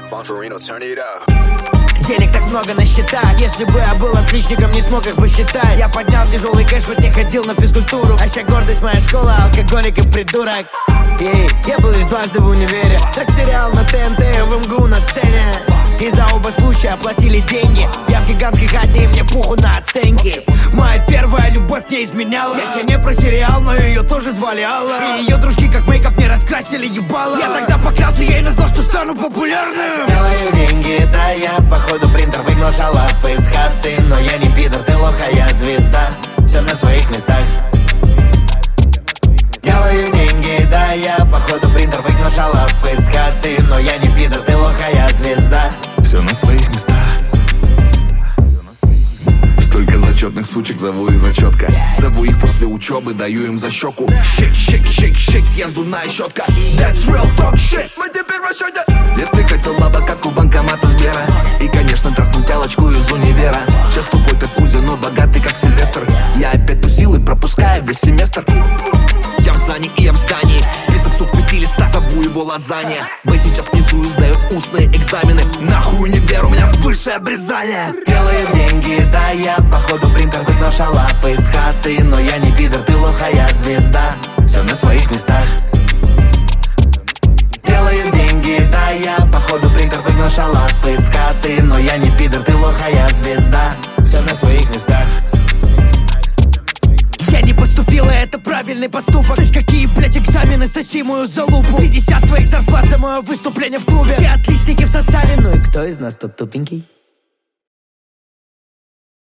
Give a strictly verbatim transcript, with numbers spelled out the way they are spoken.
Денег так много на счетах. Если бы я был отличником, не смог их посчитать. Я поднял тяжелый кэш, хоть не ходил на физкультуру. А вся гордость моя школа, алкоголик и придурок. Ей, я был лишь дважды в универе. Трек-сериал на ТНТ, в МГУ на сцене. И за оба случая оплатили деньги. Я в гигантской хате, и мне пуху на оценки. Моя первая любовь не изменяла. Я тебе не про сериал, но ее тоже звали Алла. И ее дружки как мейкап не раскрасили ебало. Я тогда поклялся ей на то, что стану популярным. Делаю деньги, да я походу принтер. Выгнал шалав из хаты, но я не пидор, ты лох, а я звезда. Все на своих местах. Делаю деньги, да я походу принтер. Выгнал шалав из хаты, но я не пидор, ты лох, а я звезда. Все на своих местах. Столько зачетных сучек, зову их зачетка. Зову их после учебы, даю им за щеку. Шейк, шейк, шейк, шейк, я зубная щетка. That's real talk shit, мы теперь в расчете. Если хотел баба, как у банкомата Сбера. И, конечно, трахнул тялочку из универа. Сейчас тупой как Кузя, но богатый как Сильвестр. Я опять тусил и пропускаю весь семестр. Я в зане и я в здании. Список суд пяти листа, зову его лазанья. Б сейчас внизу сдает устные экзамены. Нахуй не веру, у меня высшее обрезание. Делаю деньги, да я походу принтер. Выгнал шалав из хаты, но я не пидор, ты лох, а я звезда. Все на своих местах. Делаю деньги, да я походу принтер. Выгнал шалав из хаты, но я не пидор, ты лох, а я звезда. Все на своих местах. Я не поступила, это правильный поступок. То есть какие, блять, экзамены, соси мою залупу. пятьдесят твоих зарплат за мое выступление в клубе. Все отличники всосали, ну и кто из нас тут тупенький?